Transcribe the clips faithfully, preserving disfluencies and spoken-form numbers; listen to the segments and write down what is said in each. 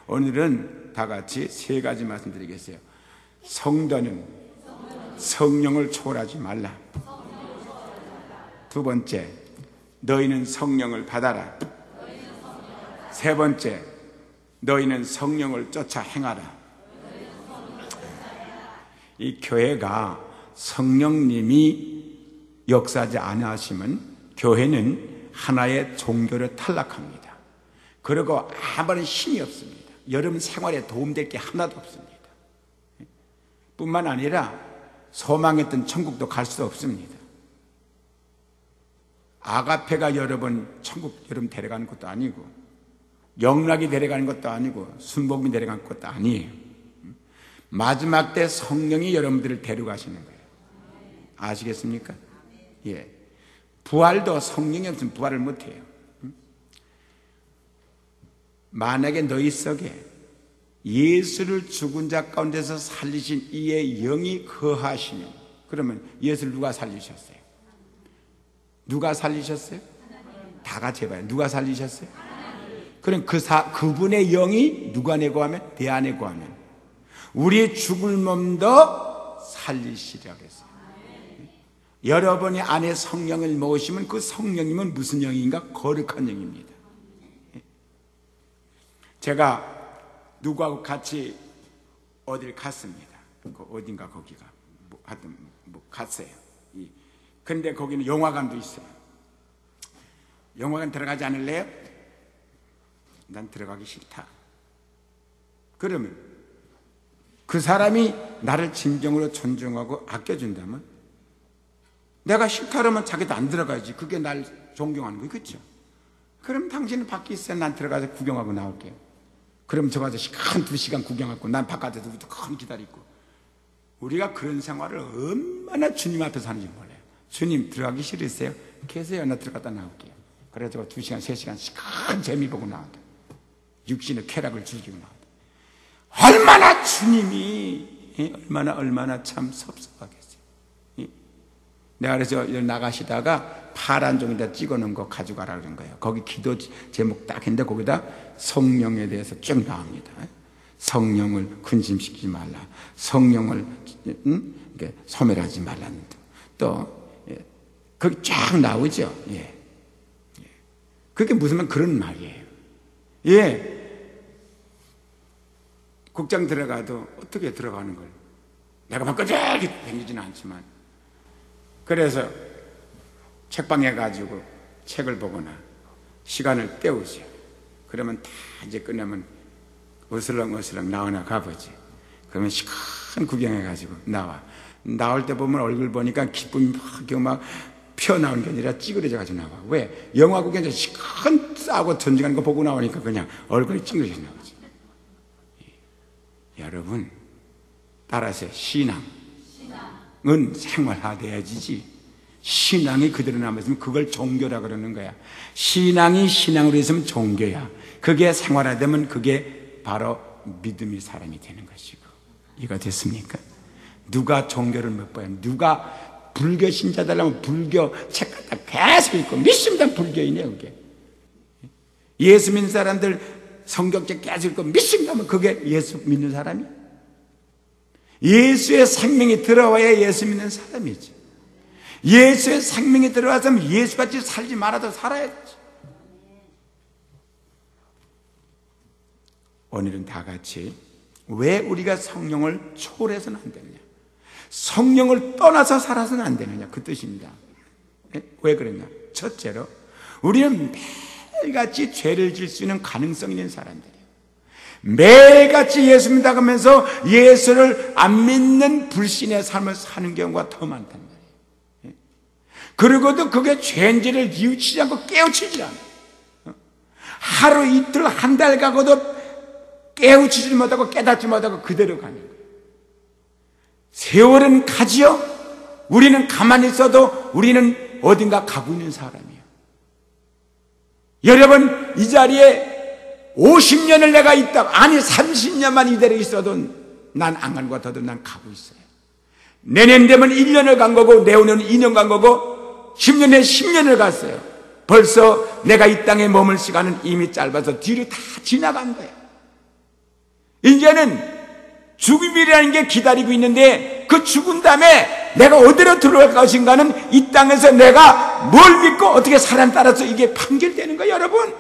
오늘은 다 같이 세 가지 말씀드리겠어요. 성도는 성령을 초월하지 말라. 두 번째, 너희는 성령을 받아라. 세 번째, 너희는 성령을 쫓아 행하라. 이 교회가 성령님이 역사하지 않으시면 교회는 하나의 종교로 탈락합니다. 그리고 아무런 힘이 없습니다. 여러분 생활에 도움될 게 하나도 없습니다. 뿐만 아니라 소망했던 천국도 갈 수 없습니다. 아가페가 여러분 천국 여러분 데려가는 것도 아니고, 영락이 데려가는 것도 아니고, 순복음이 데려가는 것도 아니에요. 마지막 때 성령이 여러분들을 데려가시는 거예요. 아시겠습니까? 예. 부활도 성령이 없으면 부활을 못해요. 만약에 너희 속에 예수를 죽은 자 가운데서 살리신 이의 영이 거하시면, 그러면 예수를 누가 살리셨어요? 누가 살리셨어요? 다 같이 해봐요. 누가 살리셨어요? 그럼 그 사, 그분의 영이 누가 내고 하면? 내 안에 거하면 우리 죽을 몸도 살리시라고 했어요. 여러분이 안에 성령을 모시면 그 성령님은 무슨 영인가? 거룩한 영입니다. 제가 누구하고 같이 어딜 갔습니다. 그 어딘가 거기가 뭐 하여튼 뭐 갔어요. 근데 거기는 영화관도 있어요. 영화관 들어가지 않을래요? 난 들어가기 싫다. 그러면 그 사람이 나를 진정으로 존중하고 아껴준다면, 내가 싫다 그러면 자기도 안 들어가야지. 그게 날 존경하는 거예요. 그렇죠? 그럼 당신은 밖에 있어요. 난 들어가서 구경하고 나올게요. 그럼 저 가서 한 두 시간 구경하고 난 바깥에서 큰 기다리고. 우리가 그런 생활을 얼마나 주님 앞에서 하는지 몰라요. 주님 들어가기 싫으세요? 계세요. 나 들어갔다 나올게요. 그래서 두 시간, 세 시간씩 큰 재미 보고 나온다. 육신의 쾌락을 즐기고 나온다. 얼마나 주님이, 예? 얼마나 얼마나 참 섭섭하겠어요. 예? 내가 그래서 나가시다가 파란 종이다 찍어놓은 거 가져가라 그런 거예요. 거기 기도 제목 딱 했는데 거기다 성령에 대해서 쭉 나옵니다. 성령을 근심시키지 말라. 성령을 응? 소멸하지 말라는 등. 또 예. 거기 쫙 나오죠. 예. 예. 그게 무슨 그런 말이에요. 예. 국장 들어가도 어떻게 들어가는 걸 내가 막 끄적이 댕기지는 않지만, 그래서 책방에 가지고 책을 보거나 시간을 때우죠. 그러면 다 이제 끝나면 어슬렁어슬렁 나오나 가보지. 그러면 시간 구경해가지고 나와. 나올 때 보면 얼굴 보니까 기쁨이 막, 막 피어나오는 게 아니라 찌그러져가지고 나와. 왜? 영화 구경에서 시간 싸고 전쟁하는 거 보고 나오니까 그냥 얼굴이 찌그러져 나오지. 여러분, 따라서 신앙은 생활화돼야지지. 신앙이 그대로 남았으면 그걸 종교라 그러는 거야. 신앙이 신앙으로 있으면 종교야. 그게 생활화되면 그게 바로 믿음의 사람이 되는 것이고. 이해가 됐습니까? 누가 종교를 못 봐요? 누가 불교 신자들하면 불교 책 갖다 계속 읽고 믿습니다. 불교인이에요 그게. 예수 믿는 사람들 성경책 계속 읽고 믿습니다 하면 그게 예수 믿는 사람이야? 예수의 생명이 들어와야 예수 믿는 사람이지. 예수의 생명이 들어와서 예수같이 살지 말아도 살아야지. 오늘은 다 같이 왜 우리가 성령을 초월해서는 안 되느냐, 성령을 떠나서 살아서는 안 되느냐, 그 뜻입니다. 왜 그러냐? 첫째로 우리는 매일같이 죄를 질 수 있는 가능성이 있는 사람들이에요. 매일같이 예수 믿어가면서 예수를 안 믿는 불신의 삶을 사는 경우가 더 많단 말이에요. 그리고도 그게 죄인지를 뉘우치지 않고 깨우치지 않아요. 하루 이틀 한 달 가고도 깨우치지 못하고 깨닫지 못하고 그대로 가는 거예요. 세월은 가지요. 우리는 가만히 있어도 우리는 어딘가 가고 있는 사람이에요. 여러분, 이 자리에 오십 년을 내가 있다, 아니 삼십 년만 이대로 있어도 난 안 간 것 같아도 난 가고 있어요. 내년 되면 일 년을 간 거고 내후년은 이 년 간 거고 십 년에 십 년을 갔어요. 벌써 내가 이 땅에 머물 시간은 이미 짧아서 뒤로 다 지나간 거예요. 이제는 죽음이라는 게 기다리고 있는데 그 죽은 다음에 내가 어디로 들어갈 것인가는 이 땅에서 내가 뭘 믿고 어떻게 사람 따라서 이게 판결되는 거예요, 여러분.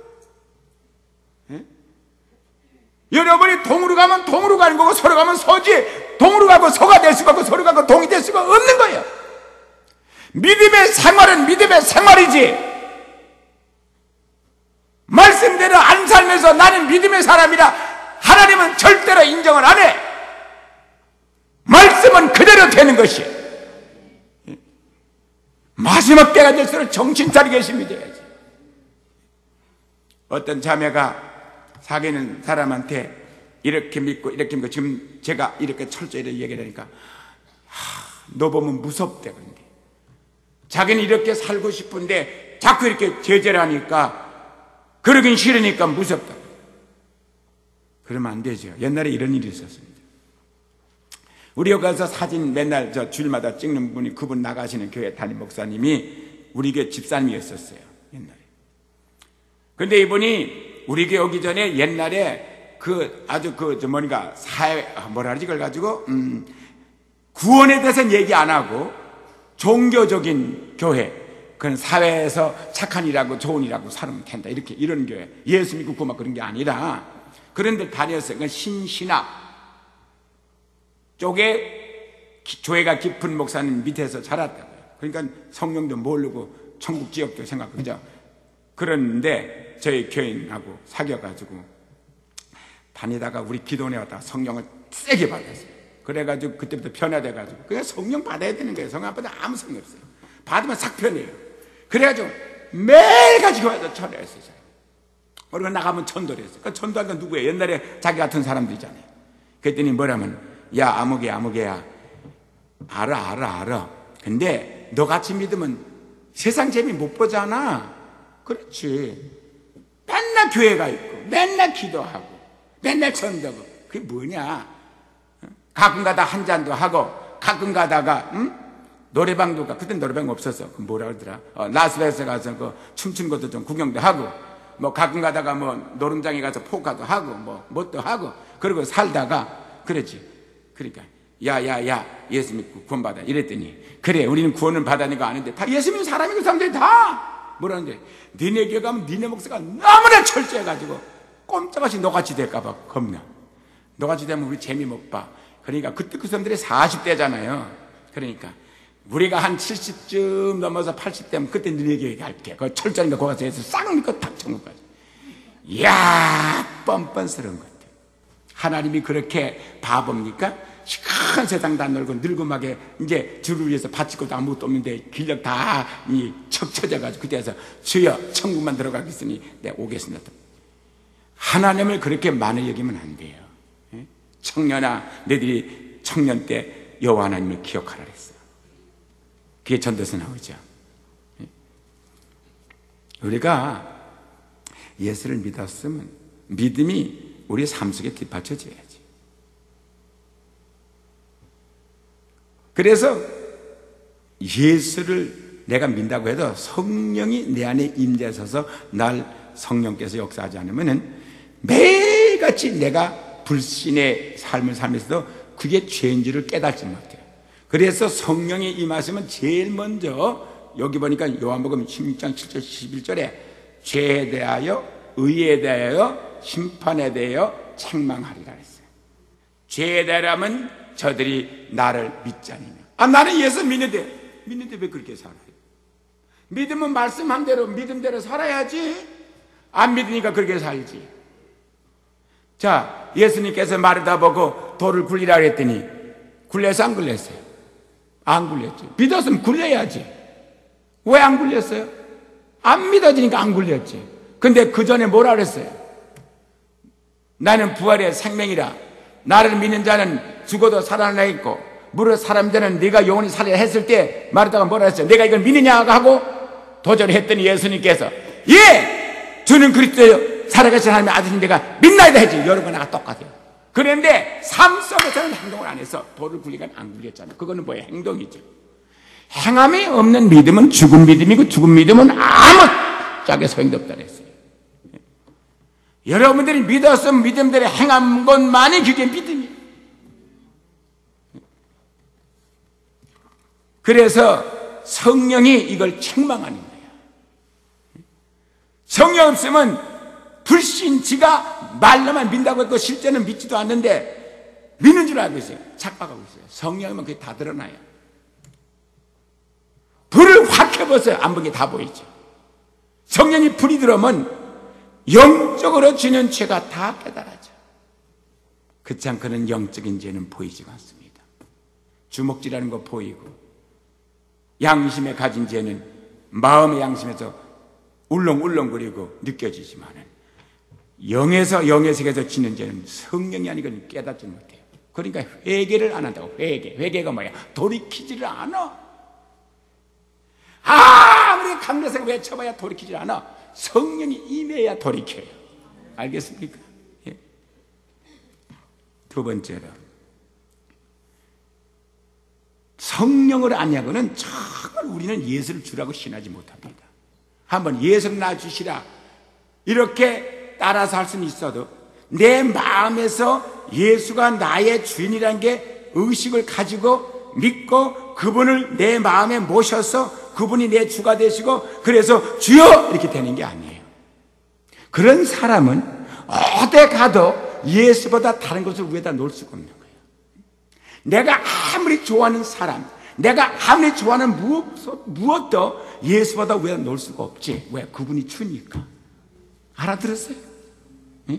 예? 여러분이 동으로 가면 동으로 가는 거고 서로 가면 서지, 동으로 가고 서가 될 수가 없고 서로 가고 동이 될 수가 없는 거예요. 믿음의 생활은 믿음의 생활이지, 말씀대로 안 살면서 나는 믿음의 사람이라 하나님은 절대로 인정을 안 해. 말씀은 그대로 되는 것이에요. 마지막 때가 될수록 정신 차리게 힘이 돼야지. 어떤 자매가 사귀는 사람한테 이렇게 믿고 이렇게 믿고, 지금 제가 이렇게 철저히 얘기를 하니까 하, 너 보면 무섭대. 그런데 자기는 이렇게 살고 싶은데 자꾸 이렇게 제재를 하니까 그러긴 싫으니까 무섭다. 그러면 안 되죠. 옛날에 이런 일이 있었습니다. 우리 여기 가서 사진 맨날 저 주일마다 찍는 분이, 그분 나가시는 교회 담임 목사님이 우리 교회 집사님이었었어요, 옛날에. 근데 이분이 우리 교회 오기 전에 옛날에 그 아주 그 저 뭔가 사회, 뭐라 하지 그걸 가지고 음 구원에 대해서는 얘기 안 하고 종교적인 교회, 그건 사회에서 착한 일하고 좋은 일하고 살면 된다, 이렇게 이런 교회, 예수 믿고 구원 그런 게 아니라 그런 데 다녔어요. 그건 신신학 쪽에 조예가 깊은 목사님 밑에서 자랐다고요. 그러니까 성령도 모르고 천국 지역도 생각하고, 그죠? 그런데 저희 교인하고 사귀어가지고 다니다가 우리 기도원에 왔다가 성령을 세게 받았어요. 그래가지고 그때부터 변화돼가지고 그냥 성령 받아야 되는 거예요. 성령 안 받으면 아무 소용이 없어요. 받으면 싹 변해요. 그래가지고 매일같이 교회에서 전도했어요. 우리가 나가면 전도를 했어요. 그 전도한 건 누구예요? 옛날에 자기 같은 사람도 있잖아요. 그랬더니 뭐라면, 야 아무개 아무개야, 알아 알아 알아. 근데 너같이 믿으면 세상 재미 못 보잖아. 그렇지. 맨날 교회가 있고 맨날 기도하고 맨날 전도하고 그게 뭐냐. 가끔 가다 한 잔도 하고 가끔 가다가 응? 노래방도 가. 그때 노래방 없었어. 그 뭐라 그러더라. 어, 라스베이거스 가서 그 춤춘 것도 좀 구경도 하고, 뭐 가끔 가다가 뭐 노름장에 가서 포카도 하고 뭐 뭣도 하고 그러고 살다가 그랬지. 그러니까 야야야 예수 믿고 구원 받아 이랬더니, 그래 우리는 구원을 받았니까 아는데 다 예수 믿는 사람이, 그 사람들이 다 뭐라는데, 니네 교회 가면 니네 목사가 너무나 철저해가지고 꼼짝없이 너같이 될까봐 겁나. 너같이 되면 우리 재미 못 봐. 그러니까 그때 그 사람들이 사십 대잖아요 그러니까 우리가 한 칠십쯤 넘어서 팔십 대면 그때 너네 교회 갈게. 그 철저하니까 거기 가서 해서 싹 믿고 탁 천국까지. 이야, 뻔뻔스러운 것들. 하나님이 그렇게 바보입니까? 시큰 세상 다 놀고 늙음하게 이제 주를 위해서 바치고도 아무것도 없는데 길력 다 이 척 쳐져가지고 그때서 주여 천국만 들어가겠으니 내가 오겠습니다. 하나님을 그렇게 많이 여기면 안 돼요. 청년아, 너희들이 청년 때 여호와 하나님을 기억하라 그랬어요. 그게 전도서 나오죠. 우리가 예수를 믿었으면 믿음이 우리 삶 속에 뒷받쳐져야지. 그래서 예수를 내가 믿는다고 해도 성령이 내 안에 임재하셔서 날 성령께서 역사하지 않으면 매일같이 내가 불신의 삶을 살면서도 그게 죄인지를 깨닫지 못해요. 그래서 성령이 임하시면 제일 먼저 여기 보니까 요한복음 십육 장 칠 절 십일 절에 죄에 대하여 의에 대하여 심판에 대하여 책망하리라 했어요. 죄에 대하면 저들이 나를 믿지 않으며, 아 나는 예수 믿는데 믿는데 왜 그렇게 살아요? 믿으면 말씀한 대로 믿음대로 살아야지. 안 믿으니까 그렇게 살지. 자, 예수님께서 마르다 보고 돌을 굴리라 그랬더니 굴려서 안 굴렸어요? 안 굴렸지. 믿었으면 굴려야지. 왜 안 굴렸어요? 안 믿어지니까 안 굴렸지. 근데 그 전에 뭐라 그랬어요? 나는 부활의 생명이라, 나를 믿는 자는 죽어도 살아나 있고 무릇 사람 되는 네가 영원히 살아야 했을 때 마르다가 뭐라 했어요? 내가 이걸 믿느냐 하고 도전했더니 예수님께서 예! 주는 그리스도요 살아계신 하나님의 아들인 내가 믿나이다 했지. 여러분 나가 똑같아요. 그런데 삶 속에서는 행동을 안 해서 돌을 굴리건 안 굴렸잖아요. 그거는 뭐예요? 행동이죠. 행함이 없는 믿음은 죽은 믿음이고 죽은 믿음은 아무 짝에 소용도 없다 그랬어요. 여러분들이 믿어서 믿음대로 행한 것만이 그게 믿음이에요. 그래서 성령이 이걸 책망하는 거예요. 성령 없으면 불신지가 말로만 믿는다고 했고 실제는 믿지도 않는데 믿는 줄 알고 있어요. 착각하고 있어요. 성령이면 그게 다 드러나요. 불을 확 켜보세요. 안 보게 다 보이죠. 성령이 불이 들어오면 영적으로 지는 죄가 다 깨달아져. 그렇지 않고는 영적인 죄는 보이지가 않습니다. 주먹질하는 거 보이고, 양심에 가진 죄는 마음의 양심에서 울렁울렁거리고 느껴지지만은 영에서 영의 세계에서 지는 죄는 성령이 아니고는 깨닫지 못해요. 그러니까 회개를 안 한다고. 회개. 회개가 뭐야? 돌이키지를 않아. 아무리 강대에서 외쳐봐야 돌이키지 않아. 성령이 임해야 돌이켜요. 알겠습니까? 예. 두 번째로, 성령을 아니하고는 정말 우리는 예수를 주라고 신하지 못합니다. 한번 예수를 낳아주시라 이렇게 따라서 할 수는 있어도 내 마음에서 예수가 나의 주인이라는 게 의식을 가지고 믿고 그분을 내 마음에 모셔서 그분이 내 주가 되시고 그래서 주여 이렇게 되는 게 아니에요. 그런 사람은 어디 가도 예수보다 다른 것을 위에다 놓을 수가 없는 거예요. 내가 아무리 좋아하는 사람, 내가 아무리 좋아하는 무엇, 무엇도 예수보다 위에다 놓을 수가 없지. 왜? 그분이 주니까. 알아들었어요? 응?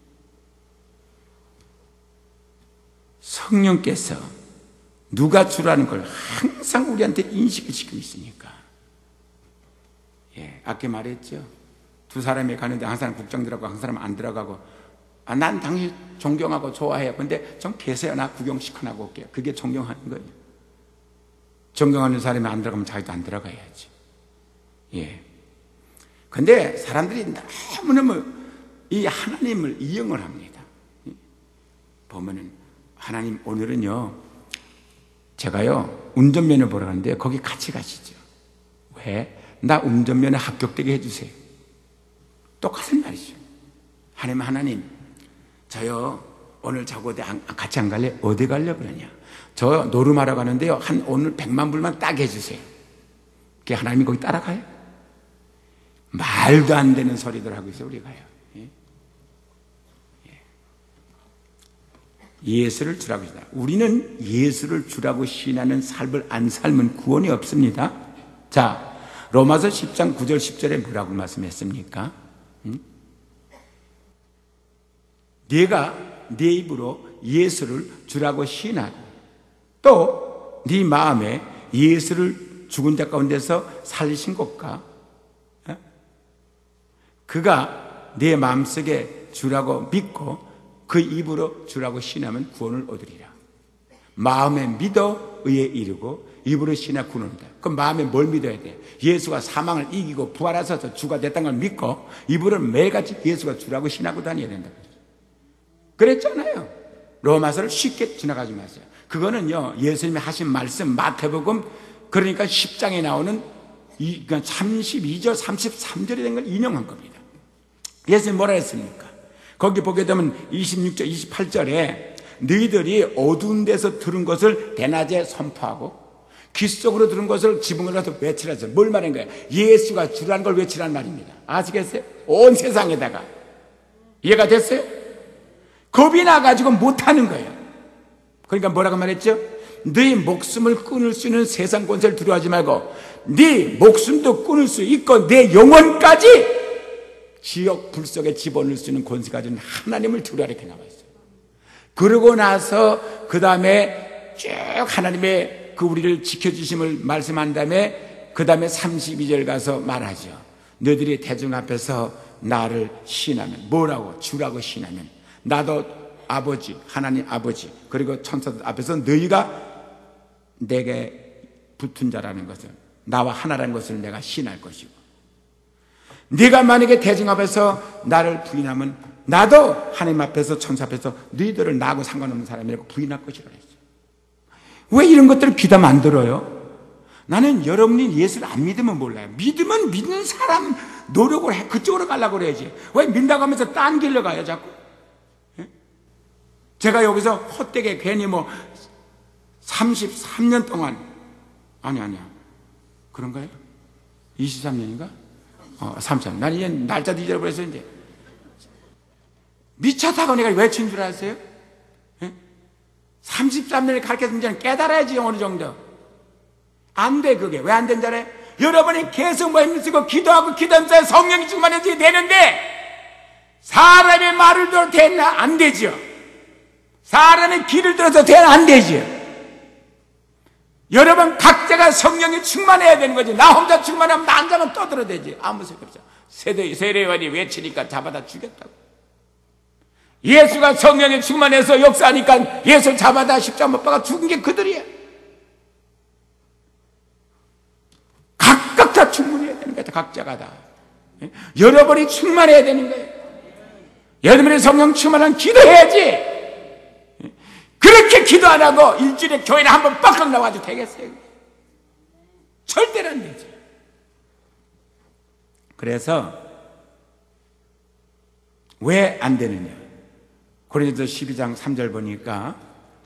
성령께서 누가 주라는 걸 항상 우리한테 인식을 시키고 있으니까. 예, 아까 말했죠. 두 사람이 가는데 한 사람 국장 들어가고 한 사람 안 들어가고, 아, 난 당신 존경하고 좋아해요. 근데 좀 계세요. 나 구경시켜나고 올게요. 그게 존경하는 거예요. 존경하는 사람이 안 들어가면 자기도 안 들어가야지. 예. 근데 사람들이 너무너무 이 하나님을 이용을 합니다. 보면은, 하나님 오늘은요, 제가요, 운전면허 보러 가는데 거기 같이 가시죠. 왜? 나 운전면허 합격되게 해주세요. 똑같은 말이죠. 하나님, 하나님, 저요, 오늘 저거 어디 안, 같이 안 갈래? 어디 가려고 그러냐? 저 노름하러 가는데요, 한 오늘 백만 불만 딱 해주세요. 그게 하나님이 거기 따라가요? 말도 안 되는 소리들 하고 있어요, 우리가요. 예? 예. 예수를 주라고 신다. 우리는 예수를 주라고 신하는 삶을 안 살면 구원이 없습니다. 자, 로마서 십 장 구 절 십 절에 뭐라고 말씀했습니까? 응? 네가 네 입으로 예수를 주라고 신하고 또 네 마음에 예수를 죽은 자 가운데서 살리신 것과 어? 그가 네 마음속에 주라고 믿고 그 입으로 주라고 신하면 구원을 얻으리라. 마음에 믿어 의에 이르고 입으로 신하 구원을 얻는다. 그럼 마음에 뭘 믿어야 돼? 예수가 사망을 이기고 부활하셔서 주가 됐다는 걸 믿고 입으로 매일같이 예수가 주라고 신하고 다녀야 된다. 그랬잖아요. 로마서를 쉽게 지나가지 마세요. 그거는요, 예수님이 하신 말씀 마태복음 그러니까 십 장에 나오는 이, 그러니까 삼십이 절 삼십삼 절에 된 걸 인용한 겁니다. 예수님이 뭐라 했습니까? 거기 보게 되면 이십육 절 이십팔 절에 너희들이 어두운 데서 들은 것을 대낮에 선포하고 귀 속으로 들은 것을 지붕을 가서 외치라서 뭘 말한 거예요? 예수가 주라는 걸 외치라는 말입니다. 아시겠어요? 온 세상에다가. 이해가 됐어요? 겁이 나가지고 못하는 거예요. 그러니까 뭐라고 말했죠? 네 목숨을 끊을 수 있는 세상 권세를 두려워하지 말고 네 목숨도 끊을 수 있고 내 영혼까지 지옥 불 속에 집어넣을 수 있는 권세 가진 하나님을 두려워하라 이렇게 나와 있어요. 그러고 나서 그 다음에 쭉 하나님의 그 우리를 지켜주심을 말씀한 다음에 그 다음에 삼십이 절 가서 말하죠. 너희들이 대중 앞에서 나를 신하면 뭐라고? 주라고 신하면 나도 아버지 하나님 아버지 그리고 천사들 앞에서 너희가 내게 붙은 자라는 것을 나와 하나라는 것을 내가 신할 것이고 네가 만약에 대중 앞에서 나를 부인하면 나도 하나님 앞에서 천사 앞에서 너희들을 나하고 상관없는 사람이라고 부인할 것이라고 했어요. 왜 이런 것들을 귀담 안 들어요? 나는 여러분이 예수를 안 믿으면 몰라요. 믿으면 믿는 사람 노력을 해. 그쪽으로 가려고 그래야지. 왜 민다고 하면서 딴 길로 가요, 자꾸? 예? 제가 여기서 헛되게 괜히 뭐 삼십삼 년 동안, 아니, 아니야. 그런가요? 이십삼 년인가? 어, 삼십삼 년. 난 이제 날짜도 잊어버렸어, 이제. 미차 타고 내가 왜 친 줄 아세요? 예? 삼십삼 년을 가르쳐준 자는 깨달아야지, 어느 정도. 안 돼, 그게. 왜 안 된다래 여러분이 계속 뭐 힘쓰고 기도하고 기도하면서 성령이 충만해져야 되는데, 사람의 말을 들어도 되나? 안 되죠. 사람의 길을 들어도 되나? 안 되죠. 여러분 각자가 성령이 충만해야 되는 거지. 나 혼자 충만하면 나 앉아면 떠들어대지. 아무 소용 없어. 세대, 세례요한이 외치니까 잡아다 죽였다고. 예수가 성령이 충만해서 역사하니까 예수 잡아다 십자가 못 박아 죽은 게 그들이야. 각각 다 충만해야 되는 거야. 각자가 다. 여러분이 충만해야 되는 거예요. 여러분이 성령 충만한 기도해야지. 그렇게 기도 안 하고 일주일에 교회를 한번 빡빡 나와도 되겠어요? 절대로 안 되지. 그래서 왜 안 되느냐? 고린도서 십이 장 삼 절 보니까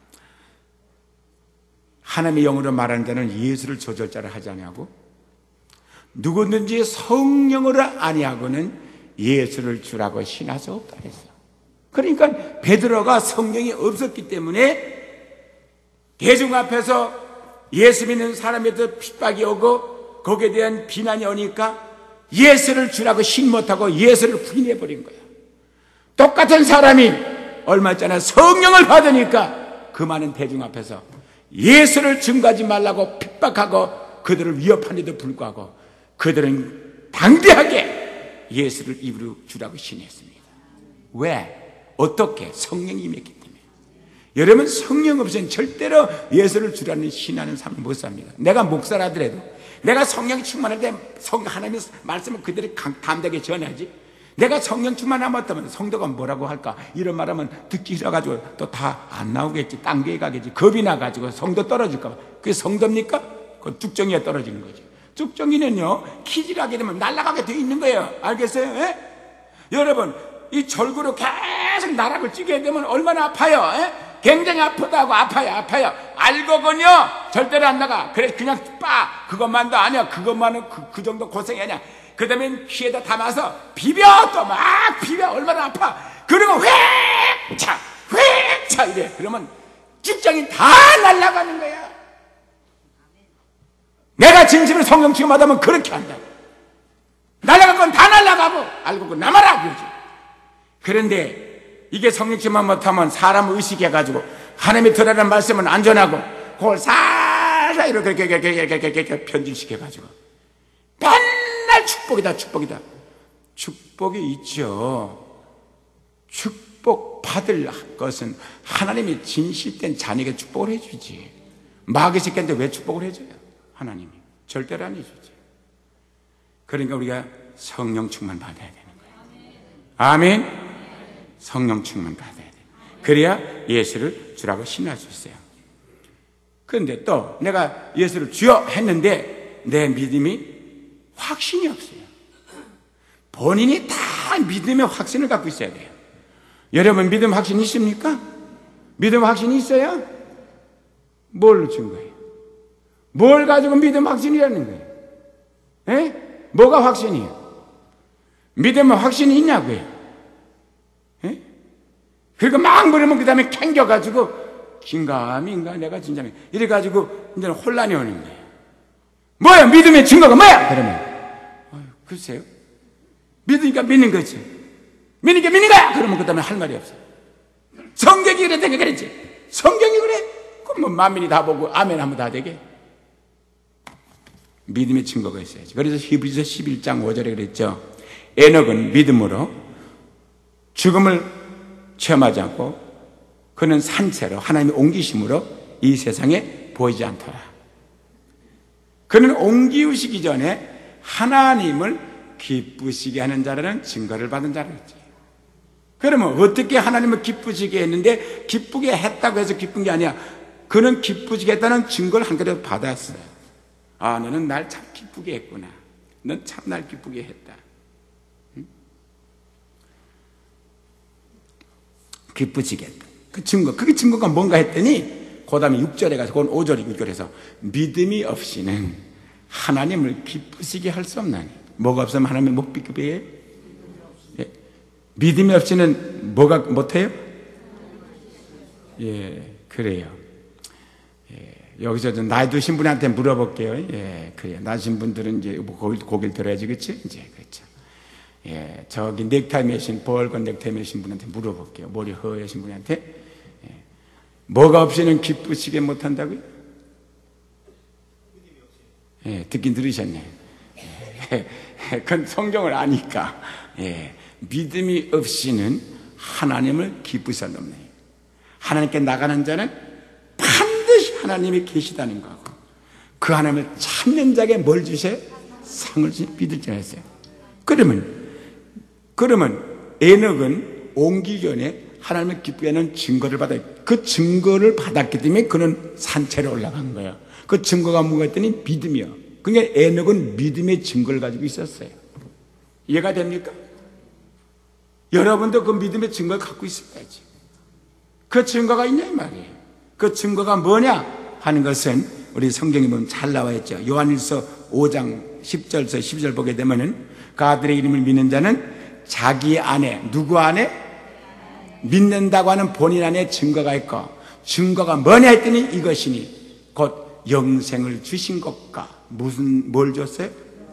하나님의 영으로 말하는 자는 예수를 조절자를 하지 아니하고 누구든지 성령으로 아니하고는 예수를 주라고 신할 수 없다 그랬어. 그러니까 베드로가 성령이 없었기 때문에 대중 앞에서 예수 믿는 사람에도 핍박이 오고 거기에 대한 비난이 오니까 예수를 주라고 신 못하고 예수를 부인해버린 거야. 똑같은 사람이 얼마 전에 성령을 받으니까 그 많은 대중 앞에서 예수를 증거하지 말라고 핍박하고 그들을 위협하는데도 불구하고 그들은 당대하게 예수를 입으로 주라고 신했습니다. 왜? 어떻게? 성령이 임했기 때문에. 여러분 성령 없이는 절대로 예수를 주라는 신하는 삶을 못 삽니다. 내가 목사라더라도 내가 성령이 충만할 때 성, 하나님의 말씀을 그들이 담대하게 전해야지. 내가 성령 충만하면 어떠면 성도가 뭐라고 할까? 이런 말하면 듣기 싫어가지고 또 다 안 나오겠지. 딴 게 가겠지. 겁이 나가지고 성도 떨어질까 봐. 그게 성도입니까? 그건 쭉정이에 떨어지는 거지. 쭉정이는요 키질하게 되면 날아가게 돼 있는 거예요. 알겠어요? 에? 여러분 이 절구로 계속 나락을 찌게 되면 얼마나 아파요. 에? 굉장히 아프다고. 아파요 아파요. 알고군요 절대로 안 나가. 그래 그냥 빠 그것만도 아니야. 그것만은 그, 그 정도 고생이 아니야. 그 다음에 피에다 담아서 비벼. 또 막 비벼. 얼마나 아파. 그러면 획차 획차 이래. 그러면 직장이 다 날아가는 거야. 내가 진심으로 성령 취급하다면 그렇게 한다고. 날아갈 건 다 날아가고 알고 그 남아라 그러지. 그런데 이게 성령 취급만 못하면 사람 의식해가지고 하나님이 드러나는 말씀은 안전하고 그걸 살살 이렇게 이렇게 이렇게 이렇게 이렇게 편집시켜가지고 맨날 축복이다 축복이다. 축복이 있죠. 축복 받을 것은 하나님이 진실된 자녀에게 축복을 해주지. 마귀 새끼한테 왜 축복을 해줘요? 하나님이 절대로 안 해주지. 그러니까 우리가 성령 충만 받아야 되는 거예요. 아멘. 성령 충만 받아야 돼. 그래야 예수를 주라고 신할 수 있어요. 그런데 또 내가 예수를 주여 했는데 내 믿음이 확신이 없어요. 본인이 다 믿음의 확신을 갖고 있어야 돼요. 여러분 믿음 확신 있습니까? 믿음 확신이 있어요? 뭘로 증거해요? 뭘 가지고 믿음 확신이라는 거예요? 에? 뭐가 확신이에요? 믿음 확신이 있냐고요? 에? 그러니까 막 물으면 그 다음에 캥겨가지고 긴가민가 내가 진짜면 이래가지고 이제는 혼란이 오는 거예요. 뭐야? 믿음의 증거가 뭐야? 그러면 어휴, 글쎄요. 믿으니까 믿는 거지. 믿으니까 믿는 거야. 그러면 그 다음에 할 말이 없어. 성경이 그랬다니까 그랬지. 성경이 그래? 그럼 뭐 만민이 다 보고 아멘 하면 다 되게. 믿음의 증거가 있어야지. 그래서 히브리서 십일 장 오 절에 그랬죠. 에녹은 믿음으로 죽음을 체험하지 않고 그는 산채로 하나님의 옮기심으로 이 세상에 보이지 않더라. 그는 옮기우시기 전에 하나님을 기쁘시게 하는 자라는 증거를 받은 자라 했지. 그러면 어떻게 하나님을 기쁘시게 했는데 기쁘게 했다고 해서 기쁜 게 아니야. 그는 기쁘시게 했다는 증거를 한 그릇 받았어요. 아, 너는 날 참 기쁘게 했구나. 넌 참 날 기쁘게 했다. 기쁘시게 했다. 그 증거, 그게 증거가 뭔가 했더니 그 다음에 육 절에 가서, 그건 오 절, 육 절에서 믿음이 없이는 하나님을 기쁘시게 할 수 없나니. 뭐가 없으면 하나님을 못 기쁘게 해요? 예. 믿음이 없이는 뭐가 못해요? 예, 그래요. 예, 여기서 좀 나이 드신 분한테 물어볼게요. 예, 그래요. 나이신 분들은 이제 고길, 고길 들어야지, 그치? 이제, 그렇죠. 예, 저기 넥타이 매신, 벌건 넥타이 매신 분한테 물어볼게요. 머리 허여신 분한테. 예, 뭐가 없이는 기쁘시게 못한다고요? 예, 듣긴 들으셨네. 예, 그건 성경을 아니까. 예, 믿음이 없이는 하나님을 기쁘실 수 없네. 하나님께 나가는 자는 반드시 하나님이 계시다는 거고, 그 하나님을 찾는 자에게 뭘 주세요? 상을 주시, 믿을 줄 알았어요. 그러면, 그러면 에녹은 옮기 전에 하나님을 기쁘게 하는 증거를 받아요. 그 증거를 받았기 때문에 그는 산채로 올라간 거예요. 그 증거가 뭔가 했더니 믿음이요. 그러니까 에녹은 믿음의 증거를 가지고 있었어요. 이해가 됩니까? 여러분도 그 믿음의 증거를 갖고 있어야지. 그 증거가 있냐 이 말이에요. 그 증거가 뭐냐 하는 것은 우리 성경에 보면 잘 나와 있죠. 요한일서 오 장 십 절에서 십이 절 보게 되면은 그 아들의 이름을 믿는 자는 자기 안에, 누구 안에? 믿는다고 하는 본인 안에 증거가 있고, 증거가 뭐냐 했더니 이것이니 곧 영생을 주신 것과 무슨 뭘 줬어요?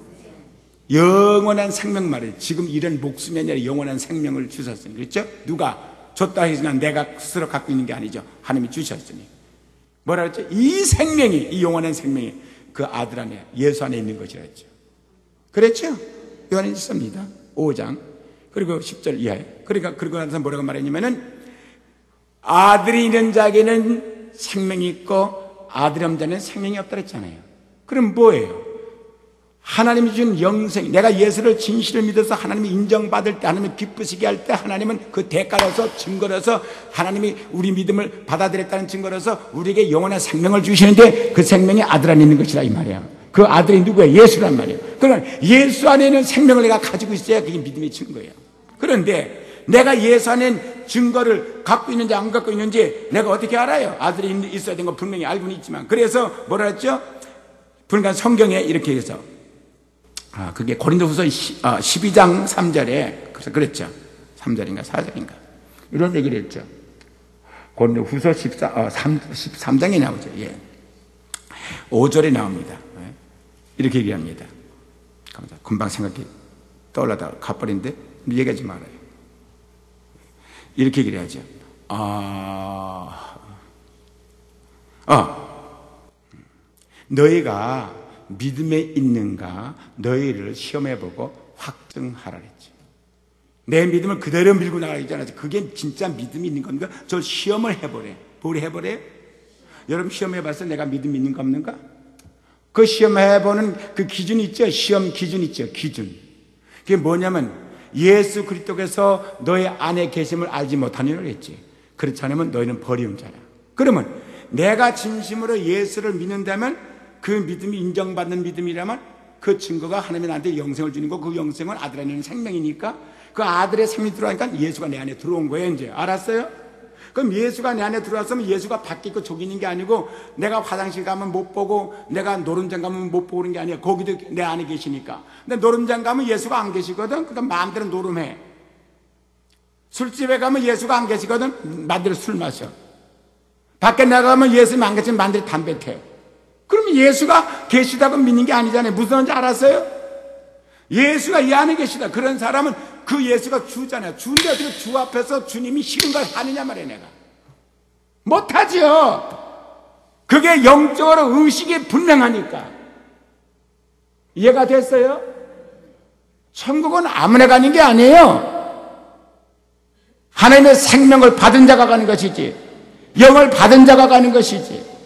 영원한 생명 말이에요. 지금 이런 목숨이 아니라 영원한 생명을 주셨으니, 그렇죠? 누가 줬다 했으나 내가 스스로 갖고 있는 게 아니죠. 하나님이 주셨으니. 뭐라 그랬죠? 이 생명이, 이 영원한 생명이 그 아들 안에, 예수 안에 있는 것이라 했죠. 그랬죠? 요한일서입니다. 오 장 그리고 십 절 이하에. 그러니까 그러고 나서 뭐라고 말했냐면은 아들이 있는 자에게는 생명이 있고 아들이 없는 자는 생명이 없다 그랬잖아요. 그럼 뭐예요? 하나님이 준 영생, 내가 예수를 진실을 믿어서 하나님이 인정받을 때, 하나님이 기쁘시게 할 때 하나님은 그 대가로서, 증거로서 하나님이 우리 믿음을 받아들였다는 증거로서 우리에게 영원한 생명을 주시는데 그 생명이 아들 안에 있는 것이라 이 말이에요. 그 아들이 누구예요? 예수란 말이에요. 그러니까 예수 안에 있는 생명을 내가 가지고 있어야 그게 믿음의 증거예요. 그런데 내가 예수 안에 증거를 갖고 있는지 안 갖고 있는지 내가 어떻게 알아요? 아들이 있어야 되는 건 분명히 알고는 있지만. 그래서 뭐라 했죠? 그러니까 성경에 이렇게 해서 아, 그게 고린도후서 십이 장 삼 절에 그래서 그랬죠. 삼 절인가 사 절인가 이런 얘기를 했죠. 고린도후서 십사, 어, 십삼 장에 나오죠. 예. 오 절에 나옵니다. 예. 이렇게 얘기합니다. 금방 생각이 떠올라다가 가버린데 얘기하지 말아요. 이렇게 얘기를 하죠. 아, 어, 너희가 믿음에 있는가 너희를 시험해보고 확증하라 했지. 내 믿음을 그대로 밀고 나가지 않아서 그게 진짜 믿음이 있는 건가? 저 시험을 해보래. 뭘 해보래? 여러분 시험해봐서 내가 믿음 있는가 없는가? 그 시험해보는 그 기준이 있죠. 시험 기준 있죠. 기준. 그게 뭐냐면 예수 그리스도께서 너희 안에 계심을 알지 못하느니라 했지. 그렇지 않으면 너희는 버리운 자라. 그러면 내가 진심으로 예수를 믿는다면 그 믿음이 인정받는 믿음이라면 그 증거가 하나님이 나한테 영생을 주는 거, 그 영생은 아들 안에 있는 생명이니까 그 아들의 생명이 들어가니까 예수가 내 안에 들어온 거예요. 이제 알았어요? 그럼 예수가 내 안에 들어왔으면 예수가 밖에 있고 저기 있는 게 아니고 내가 화장실 가면 못 보고 내가 노름장 가면 못 보는 게 아니야. 거기도 내 안에 계시니까. 근데 노름장 가면 예수가 안 계시거든. 그러니까 마음대로 노름해. 술집에 가면 예수가 안 계시거든. 마음대로 술 마셔. 밖에 나가면 예수님 안 계시면 마음대로 담배 태. 그러면 예수가 계시다고 믿는 게 아니잖아요. 무슨 말인지 알았어요? 예수가 이 안에 계시다. 그런 사람은 그 예수가 주잖아요. 주인데 어떻게 주 앞에서 주님이 싫은 걸 하느냐 말이에요. 내가 못하죠. 그게 영적으로 의식이 분명하니까. 이해가 됐어요? 천국은 아무나 가는 게 아니에요. 하나님의 생명을 받은 자가 가는 것이지, 영을 받은 자가 가는 것이지.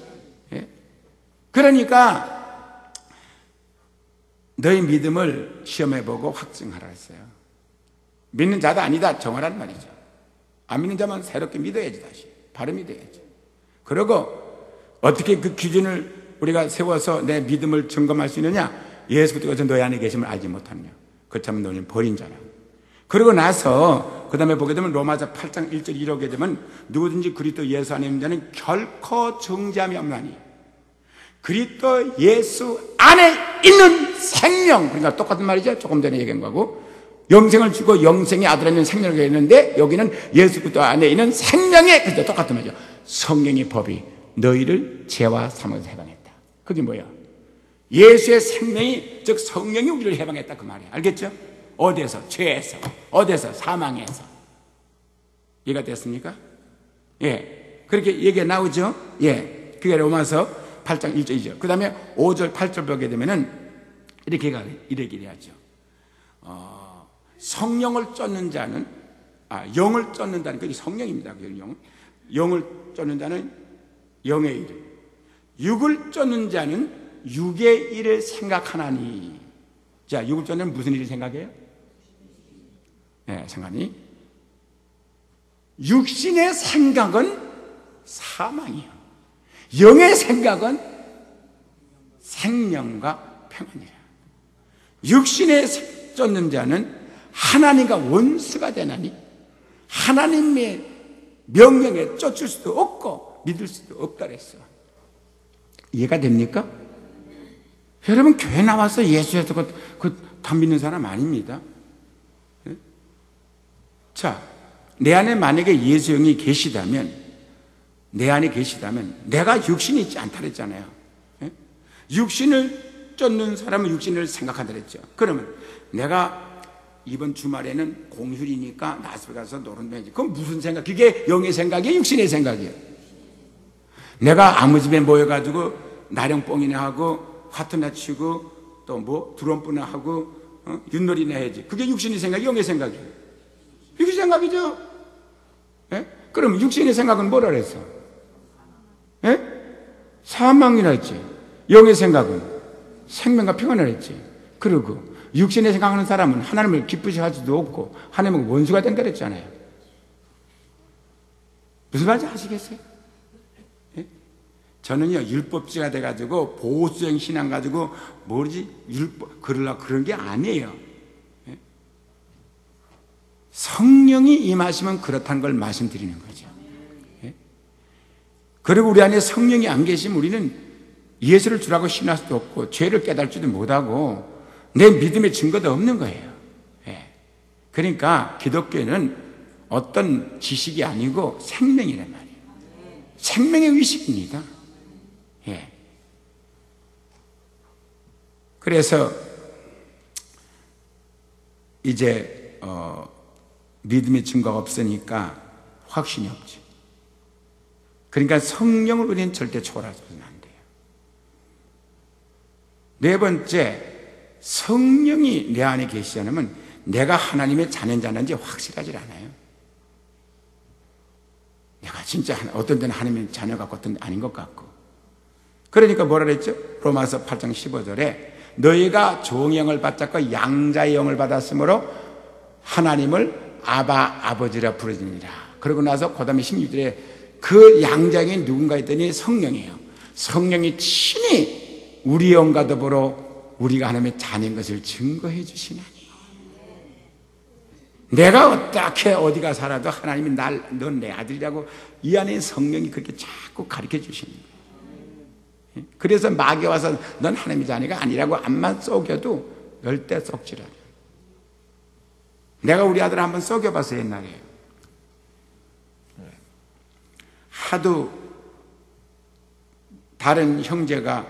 그러니까 너희 믿음을 시험해보고 확증하라 했어요. 믿는 자도 아니다 정하란 말이죠. 안 믿는 자만 새롭게 믿어야지. 다시 바로 믿어야지. 그리고 어떻게 그 기준을 우리가 세워서 내 믿음을 점검할 수 있느냐? 예수 그리스도께서 너희 안에 계심을 알지 못하느냐? 그렇다면 너희는 버린 자라. 그러고 나서 그 다음에 보게 되면 로마서 팔 장 일 절 이렇게 되면 누구든지 그리스도 예수 안에 있는 자는 결코 정죄함이 없나니 그리스도 예수 안에 있는 생명, 그러니까 똑같은 말이죠. 조금 전에 얘기한 거고 영생을 주고 영생의 아들 안에 있는 생명을 얘기했는데 여기는 예수 그리스도 안에 있는 생명의 그리스도 똑같은 말이죠. 성령의 법이 너희를 죄와 사망에서 해방했다. 그게 뭐야? 예수의 생명이 즉 성령이 우리를 해방했다 그 말이야. 알겠죠? 어디에서? 죄에서. 어디에서? 사망에서. 이해가 됐습니까? 예. 그렇게 얘기가 나오죠? 예. 그게 로마서 팔 장 일 절이죠. 그 다음에 오 절, 팔 절 보게 되면은 이렇게 가, 이렇게 하죠. 어, 성령을 쫓는 자는, 아, 영을 쫓는다는, 그게 성령입니다. 그 영. 영을 쫓는 자는 영의 일. 육을 쫓는 자는 육의 일을 생각하나니. 자, 육을 쫓는 무슨 일을 생각해요? 네, 생각하니. 육신의 생각은 사망이요. 영의 생각은 생명과 평안이라. 육신에 쫓는 자는 하나님과 원수가 되나니 하나님의 명령에 쫓을 수도 없고 믿을 수도 없다 그랬어. 이해가 됩니까? 여러분 교회 나와서 예수에서 그, 그 다 믿는 사람 아닙니다. 네? 자, 내 안에 만약에 예수 영이 계시다면 내 안에 계시다면 내가 육신이 있지 않다 그랬잖아요. 네? 육신을 쫓는 사람은 육신을 생각한다 그랬죠. 그러면 내가 이번 주말에는 공휴일이니까 나스베 가서 노는 거지. 그건 무슨 생각? 그게 영의 생각이에요? 육신의 생각이에요? 내가 아무 집에 모여가지고 나령뽕이나 하고 화투나 치고 또 뭐 드럼프나 하고 어? 윷놀이나 해야지. 그게 육신의 생각이 영의 생각이에요. 육신의 생각이죠. 예? 그럼 육신의 생각은 뭐라 그랬어? 예? 사망이라 했지. 영의 생각은 생명과 평안이라 했지. 그리고 육신의 생각하는 사람은 하나님을 기쁘시 할 수도 없고 하나님은 원수가 된다 그랬잖아요. 무슨 말인지 아시겠어요? 예? 저는요 율법주의가 돼가지고 보수적 신앙 가지고 뭐지 율법 그러려고 그런 게 아니에요. 예? 성령이 임하시면 그렇다는 걸 말씀드리는 거죠. 예? 그리고 우리 안에 성령이 안 계시면 우리는 예수를 주라고 신할 수도 없고 죄를 깨달지도 못하고 내 믿음의 증거도 없는 거예요. 예. 그러니까 기독교는 어떤 지식이 아니고 생명이란 말이에요. 생명의 의식입니다. 예. 그래서 이제 어, 믿음의 증거가 없으니까 확신이 없지. 그러니까 성령을 우리는 절대 초월하지는 안 돼요. 네 번째, 성령이 내 안에 계시지 않으면 내가 하나님의 자녀인지 아닌지 확실하지 않아요. 내가 진짜 어떤 데는 하나님의 자녀 같고 어떤 데는 아닌 것 같고. 그러니까 뭐라 그랬죠? 로마서 팔 장 십오 절에 너희가 종영을 받잡고 양자의 영을 받았으므로 하나님을 아바 아버지라 부르짖느니라. 그러고 나서 그 다음에 십육 절에 그 양자에 누군가 있더니 성령이에요. 성령이 친히 우리 영과 더불어 우리가 하나님의 자녀인 것을 증거해 주시나니. 내가 어떻게 어디가 살아도 하나님이 날, 넌 내 아들이라고 이 안에 성령이 그렇게 자꾸 가르쳐 주시는 거예요. 그래서 마귀 와서 넌 하나님의 자녀가 아니라고 앞만 쏘겨도 열대 썩지라. 내가 우리 아들 한번 쏘겨봤어 옛날에. 하도 다른 형제가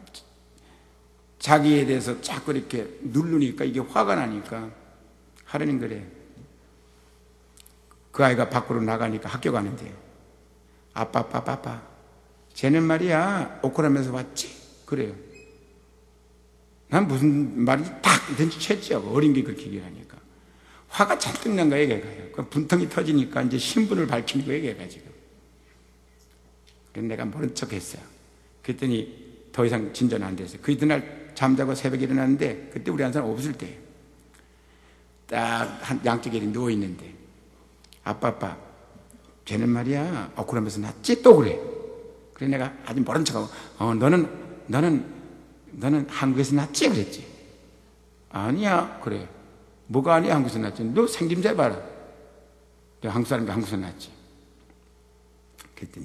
자기에 대해서 자꾸 이렇게 누르니까 이게 화가 나니까 하려는 그래. 그 아이가 밖으로 나가니까 학교 가는데 아빠 아빠 아빠 아빠 쟤는 말이야 오크라면서 왔지? 그래요. 난 무슨 말인지 딱 눈치챘죠. 어린 게 그렇게 얘기하니까 화가 잔뜩 난 거예요. 걔가요. 그 분통이 터지니까 이제 신분을 밝히는 거예요. 걔가 지금. 그래서 내가 모른 척 했어요. 그랬더니 더 이상 진전 안 됐어요. 그 이튿날 잠자고 새벽에 일어났는데 그때 우리 한 사람 없을 때예요. 딱 한 양쪽에 누워있는데 아빠 아빠 쟤는 말이야 억울하면서 났지? 또 그래. 그래 내가 아주 모른 척하고 어 너는 너는 너는 한국에서 났지? 그랬지. 아니야. 그래 뭐가 아니야 한국에서 났지. 너 생김새 봐라. 내가 한국 사람인가 한국에서 났지. 그랬더니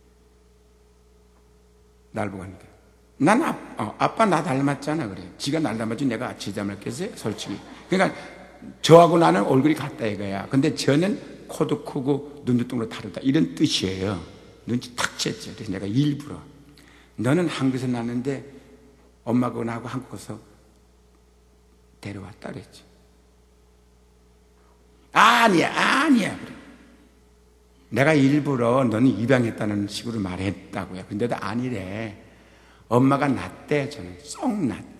날 보고 하니까 난 아, 어, 아빠 나 닮았잖아 그래. 지가 날 닮았지 내가 지 닮았겠어요? 솔직히. 그러니까 저하고 나는 얼굴이 같다 이거야. 근데 저는 코도 크고 눈도 동그랗고 다르다 이런 뜻이에요. 눈치 탁 챘죠. 그래서 내가 일부러 너는 한국에서 났는데 엄마하고 나하고 한국에서 데려왔다 그랬지. 아니야 아니야 그래. 내가 일부러 너는 입양했다는 식으로 말했다고요. 근데도 아니래. 엄마가 낳대. 저는 쏙 낳대.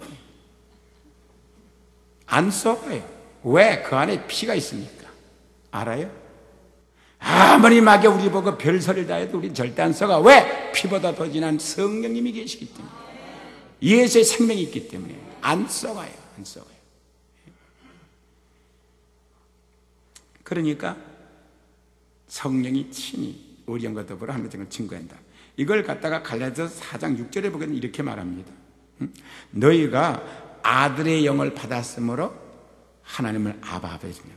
안 썩어요. 왜? 그 안에 피가 있으니까. 알아요? 아무리 막에 우리 보고 별소리를 다 해도 우리 절대 안 썩어. 왜? 피보다 더 진한 성령님이 계시기 때문에. 예수의 생명이 있기 때문에 안 썩어요. 안 썩어요. 그러니까 성령이 친히 우리 영과 더불어 하나님을 증거한다. 이걸 갖다가 갈라디아서 사 장 육 절에 보면 이렇게 말합니다. 너희가 아들의 영을 받았으므로 하나님을 아바 아버지며.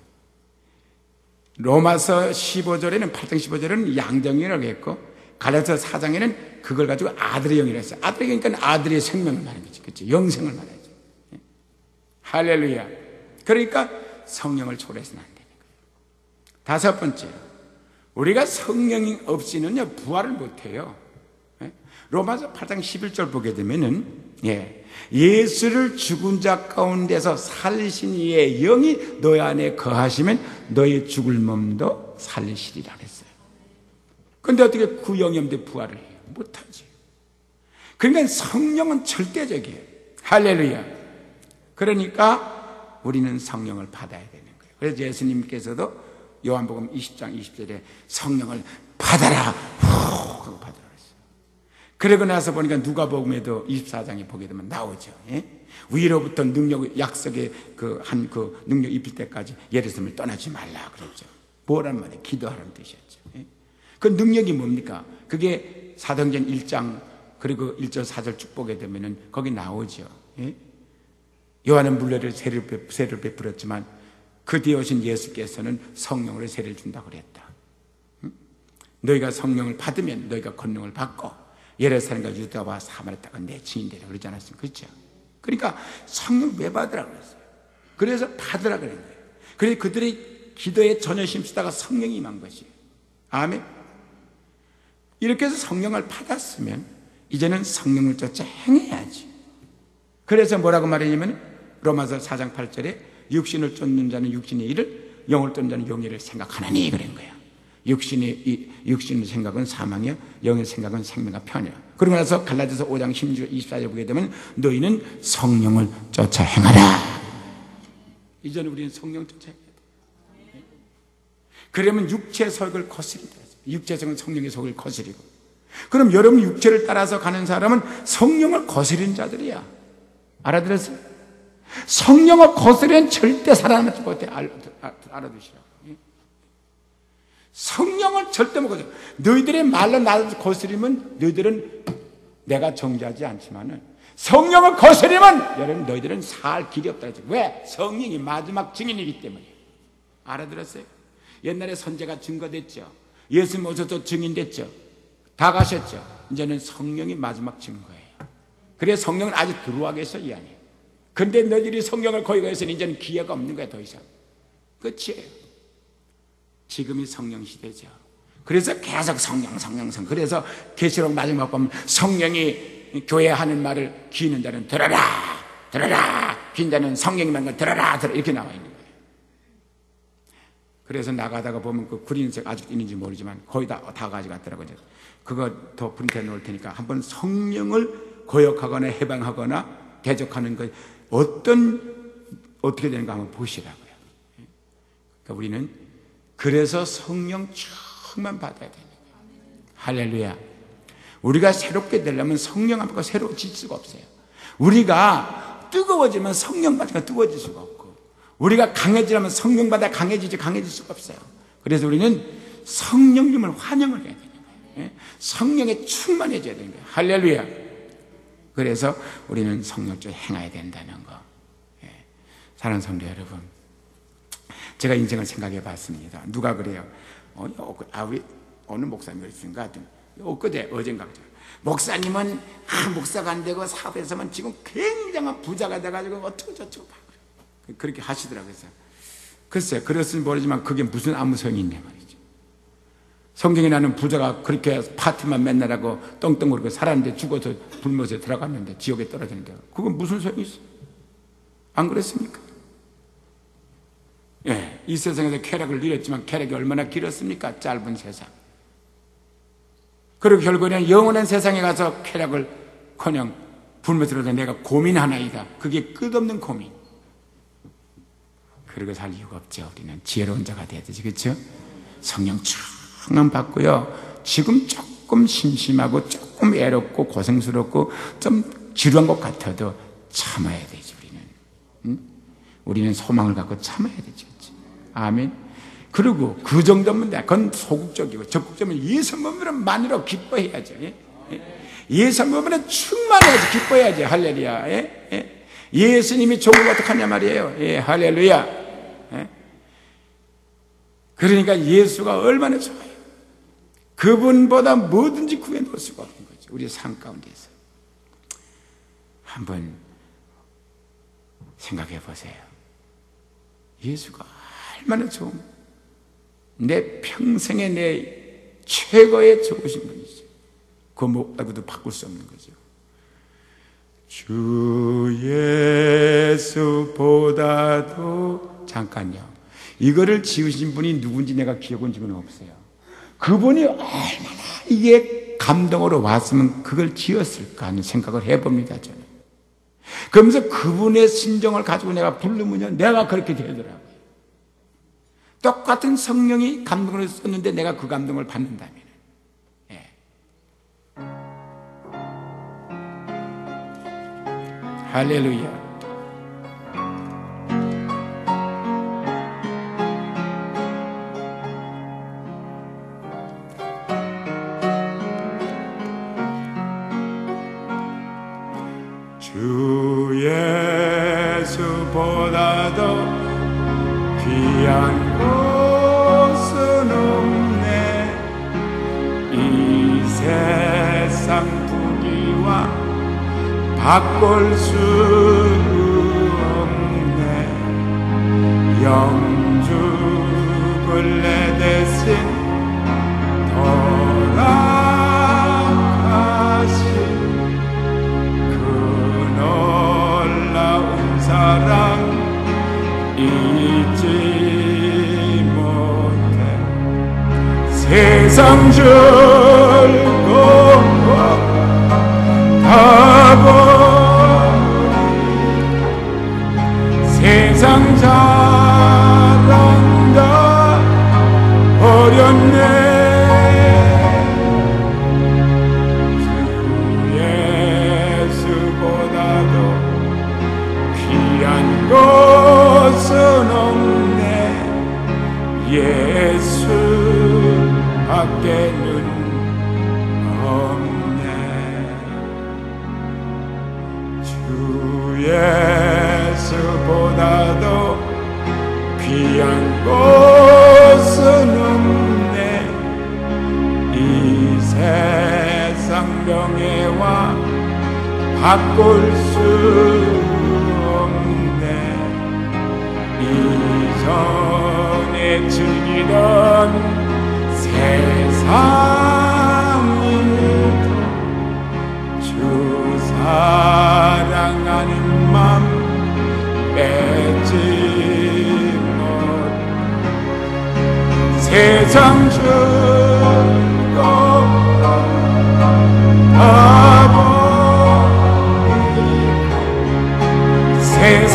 로마서 십오 절에는 팔 장 십오 절에는 양정이라고 했고 갈라디아서 사 장에는 그걸 가지고 아들의 영이라고 했어요. 아들의 영이니까 아들의 생명을 말하는 거지. 그렇죠? 영생을 말하죠. 할렐루야. 그러니까 성령을 초래해서는 안 되는 거예요. 다섯 번째, 우리가 성령이 없이는요 부활을 못해요. 로마서 팔 장 십일 절 보게 되면은 예, 예수를 죽은 자 가운데서 살리신 이의 영이 너희 안에 거하시면 너희 죽을 몸도 살리시리라 그랬어요. 그런데 어떻게 그 영이 없는데 부활을 해요? 못하지. 그러니까 성령은 절대적이에요. 할렐루야. 그러니까 우리는 성령을 받아야 되는 거예요. 그래서 예수님께서도 요한복음 이십 장 이십 절에 성령을 받아라 후 하고 받아라 그랬어요. 그러고 나서 보니까 누가복음에도 이십사 장에 보게 되면 나오죠. 예? 위로부터 능력 약속의 그 한 그 능력 입힐 때까지 예루살렘을 떠나지 말라 그랬죠. 뭐란 말이에요? 기도하라는 뜻이었죠. 예? 그 능력이 뭡니까? 그게 사도행전 일 장 그리고 일 절 사 절 쭉 보게 되면은 거기 나오죠. 예? 요한은 물레를 세를, 세를 베풀었지만 그 뒤에 오신 예수께서는 성령으로 세를 준다고 그랬다. 응? 너희가 성령을 받으면 너희가 권능을 받고 예루살렘과 유다와 사마리아 땅은 내 증인되라 그러지 않았습니까? 그렇죠? 그러니까 성령 왜 받으라 그랬어요? 그래서 받으라 그런 거예요. 그래서 그들이 기도에 전혀 힘쓰다가 성령이 임한 것이에요. 아멘. 이렇게 해서 성령을 받았으면 이제는 성령을 쫓아 행해야지. 그래서 뭐라고 말했냐면 로마서 사 장 팔 절에 육신을 쫓는 자는 육신의 일을, 영을 쫓는 자는 영의 일을 생각하나니 그런 거야. 육신의 이, 육신의 생각은 사망이야, 영의 생각은 생명과 편이야. 그러고 나서 갈라디아서 오 장 이십사 절 보게 되면 너희는 성령을 쫓아 행하라. 이제는 우리는 성령 쫓아 행해야 돼. 그러면 육체의 속을 거스린다. 육체의 속은 성령의 속을 거스리고. 그럼 여러분 육체를 따라서 가는 사람은 성령을 거스리는 자들이야. 알아들었어요? 성령을 거스리면 절대 살아남지 못해. 알아두시라고. 성령을 절대 못 거스려. 너희들의 말로 나를 거스리면 너희들은 내가 정죄하지 않지만은 성령을 거스리면 여러분 너희들은 살 길이 없다. 왜? 성령이 마지막 증인이기 때문에. 알아들었어요? 옛날에 선제가 증거됐죠. 예수님 오셔서 증인됐죠. 다 가셨죠. 이제는 성령이 마지막 증거예요. 그래서 성령은 아직 들어와 계셔 이 안에. 근데 너희들이 성령을 거역해서는 이제는 기회가 없는 거야 더 이상. 끝이에요. 지금이 성령 시대죠. 그래서 계속 성령 성령 성령. 그래서 계시록 마지막 보면 성령이 교회 하는 말을 귀는 자는 들어라 들어라, 귀는 자는 성령이 말하는 걸 들어라 들어라 이렇게 나와 있는 거예요. 그래서 나가다가 보면 그 그린색 아직 있는지 모르지만 거의 다, 다 가져갔더라고요. 그거 더 프린트해 놓을 테니까 한번 성령을 거역하거나 해방하거나 대적하는 것 어떤 어떻게 되는가 한번 보시라고요. 그러니까 우리는 그래서 성령 충만 받아야 되는 거예요. 할렐루야. 우리가 새롭게 되려면 성령 앞에 새로워질 수가 없어요. 우리가 뜨거워지면 성령 받으니까 뜨거워질 수가 없고, 우리가 강해지려면 성령 받아 강해지지 강해질 수가 없어요. 그래서 우리는 성령님을 환영을 해야 되는 거예요. 성령에 충만해져야 되는 거예요. 할렐루야. 그래서 우리는 성령적으로 행해야 된다는 거. 예. 사랑하는 성도 여러분, 제가 인생을 생각해 봤습니다. 누가 그래요? 어, 아, 우리 어느 목사님이 그랬는가 하여튼 엊그제 어젠가 그죠. 목사님은 아, 목사가 안 되고 사업에서만 지금 굉장한 부자가 돼가지고 어쩌고 저쩌고 그렇게 하시더라고요. 글쎄, 그랬을지 모르지만 그게 무슨 아무 소용이 있냐 말이죠. 성경에 나는 부자가 그렇게 파티만 맨날 하고 떵떵거리고 살았는데 죽어서 불못에 들어갔는데 지옥에 떨어지는데 그건 무슨 소용이 있어? 안 그랬습니까? 예, 이 세상에서 쾌락을 누렸지만 쾌락이 얼마나 길었습니까? 짧은 세상. 그리고 결국에는 영원한 세상에 가서 쾌락을 커녕 불못에 들어서 내가 고민하나이다. 그게 끝없는 고민. 그러고 살 이유가 없죠. 우리는 지혜로운 자가 돼야 되지, 그렇죠? 성령 충만 받고요. 지금 조금 심심하고 조금 애롭고 고생스럽고 좀 지루한 것 같아도 참아야 되지, 우리는. 응? 우리는 소망을 갖고 참아야 되지, 그렇지? 아멘. 그리고 그 정도면 돼. 그건 소극적이고 적극적이면 예수 몸으로만으로 기뻐해야죠. 예? 예수 몸으로 충만해야지, 기뻐해야지. 할렐루야. 예? 예? 예수님이 좋은 거 어떡하냐 말이에요. 예, 할렐루야. 예? 그러니까 예수가 얼마나 좋아요. 그분보다 뭐든지 구해놓을 수가 없는 거죠. 우리 삶 가운데서. 한번 생각해 보세요. 예수가 얼마나 좋은, 내 평생에 내 최고의 좋으신 분이죠. 그거 뭐 말고도 바꿀 수 없는 거죠. 주 예수보다도, 잠깐요, 이거를 지으신 분이 누군지 내가 기억은 지금 없어요. 그분이 얼마나 이게 감동으로 왔으면 그걸 지었을까 하는 생각을 해봅니다, 저는. 그러면서 그분의 심정을 가지고 내가 부르면요, 내가 그렇게 되더라고요. 똑같은 성령이 감동을 썼는데 내가 그 감동을 받는다면, 예. 할렐루야. 주 예수보다도 귀한 곳은 없네. 이 세상 부귀와 바꿀 수 없네. 영죽을 내 대신 돌아가신 그 놀라운 사랑 잊지 못해. 세상 줄고 가버린 세상 잘한다 버렸네. 주 예수보다도 귀한 곳은 없네. 예수 밖에는 없네. 주 예수보다도 귀한 곳은 없네. 이 세상 명예와 바꿀 수 없네. 이전에 즐기던 세상 일도 주 사랑하는 맘 뺏지 못. 세상 줄고 가버리고 세상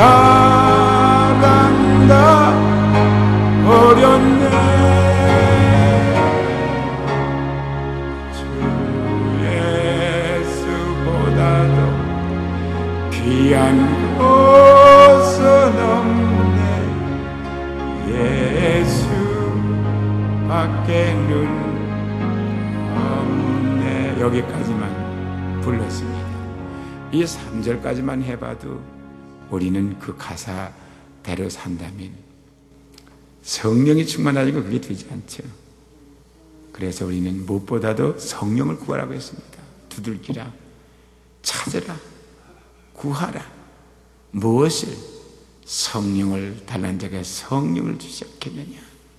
잘한다 버렸네. 주 예수보다도 귀한 곳은 없네. 예수 밖에는 없네. 여기까지만 불렀습니다. 이 삼 절까지만 해봐도 우리는 그 가사대로 산다면 성령이 충만하니까 그게 되지 않죠. 그래서 우리는 무엇보다도 성령을 구하라고 했습니다. 두들기라, 찾으라, 구하라. 무엇을? 성령을 달라는 자가 성령을 주시 않겠느냐.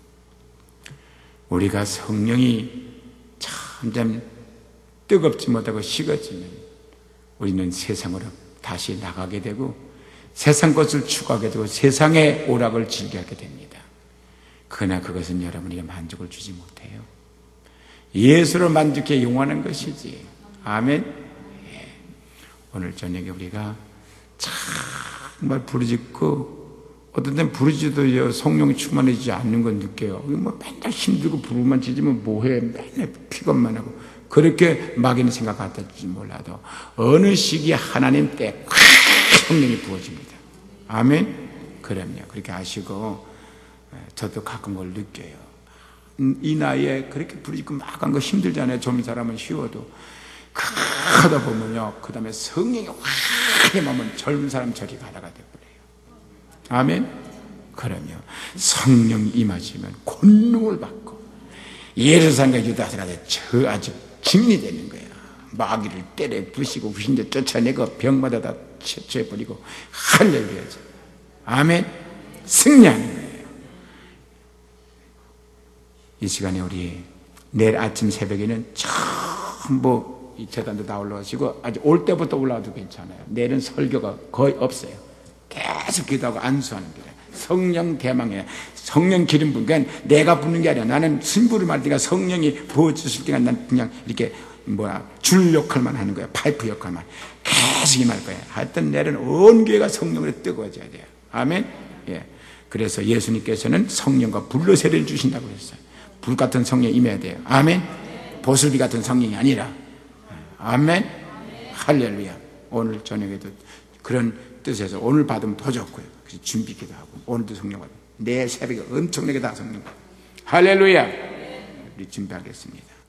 우리가 성령이 점점 뜨겁지 못하고 식어지면 우리는 세상으로 다시 나가게 되고 세상 것을 추구하게 되고 세상의 오락을 즐기게 됩니다. 그러나 그것은 여러분에게 만족을 주지 못해요. 예수로 만족해 용하는 것이지. 아멘. 예. 오늘 저녁에 우리가 정말 부르짖고 어떤 때는 부르짖어도 성령이 충만해지지 않는 건 느껴요. 뭐 맨날 힘들고 부르만 지지면 뭐해. 맨날 피곤만 하고. 그렇게 막연히 생각 같을지 몰라도 어느 시기에 하나님 때 성령이 부어집니다. 아멘. 그럼요. 그렇게 아시고 저도 가끔 그걸 느껴요. 이 나이에 그렇게 부르짖고 막 한 거 힘들잖아요. 젊은 사람은 쉬워도. 그러다 보면요. 그 다음에 성령이 확 임하면 젊은 사람 저리 가다가 돼버려요. 아멘. 그럼요. 성령이 임하시면 권능을 받고 예루살렘과 유다서가 저 아주 증인이 되는 거야. 마귀를 때려 부시고 귀신들 쫓아내고 병마다 다 처치해버리고 할렐루야. 아멘. 승리하는 거예요. 이 시간에 우리 내일 아침 새벽에는 전부 이 재단도 다 올라가시고 아주 올 때부터 올라와도 괜찮아요. 내일은 설교가 거의 없어요. 계속 기도하고 안수하는 거예요. 성령 대망이에요. 성령 기름 부은 건 내가 부는 게 아니라 나는 승부를 말 때가 성령이 부어주실 때가 난 그냥 이렇게 뭐야 줄 역할만 하는 거예요. 파이프 역할만 계속 임할 거예요. 하여튼 내일은 온 교회가 성령으로 뜨거워져야 돼요. 아멘. 예. 그래서 예수님께서는 성령과 불로 세례를 주신다고 했어요. 불 같은 성령이 임해야 돼요. 아멘. 보슬비 같은 성령이 아니라. 아멘. 할렐루야. 오늘 저녁에도 그런 뜻에서 오늘 받으면 더 좋고요. 그래서 준비기도 하고 오늘도 성령 받아요. 내일 새벽에 엄청나게 다 성령 받아요. 할렐루야. 우리 준비하겠습니다.